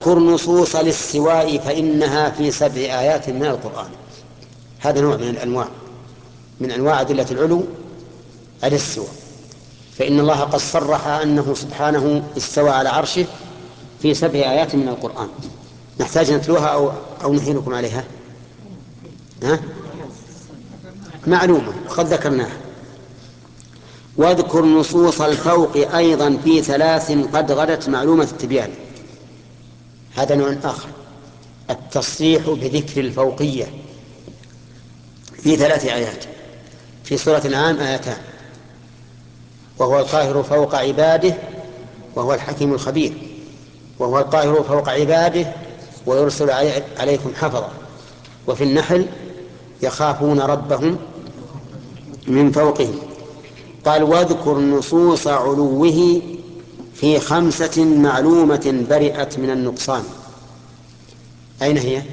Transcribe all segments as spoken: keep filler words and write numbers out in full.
اذكر نصوص الاستواء فإنها في سبع آيات من القرآن. هذا نوع من الأنواع من أنواع أدلة العلو الاستواء، فإن الله قد صرح أنه سبحانه استوى على عرشه في سبع آيات من القرآن. نحتاج نتلوها أو, أو نحيلكم عليها؟ ها؟ معلومة قد ذكرناها. واذكر نصوص الفوق أيضا في ثلاث قد غدت معلومة التبيان. هذا نوع آخر، التصريح بذكر الفوقية في ثلاث آيات. في سورة الأنعام آيتان: وهو القاهر فوق عباده وهو الحكيم الخبير، وهو القاهر فوق عباده ويرسل عليكم حفظا. وفي النحل: يخافون ربهم من فوقهم. قال: واذكر نصوص علوه في خمسة معلومة برئت من النقصان. أين هي؟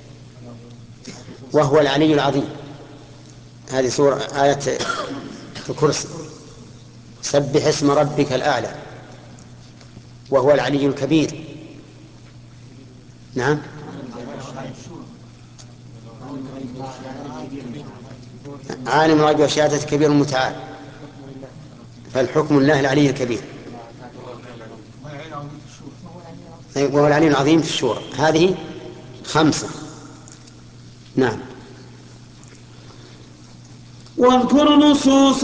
وهو العلي العظيم، هذه سورة آية الكرسي. سبح اسم ربك الأعلى. وهو العلي الكبير. نعم، عالم الغيب والشهادة كبير متعال، فالحكم لله العلي الكبير. وهو العلي العظيم في الشورى. هذه خمسة. نعم. واذكر نصوص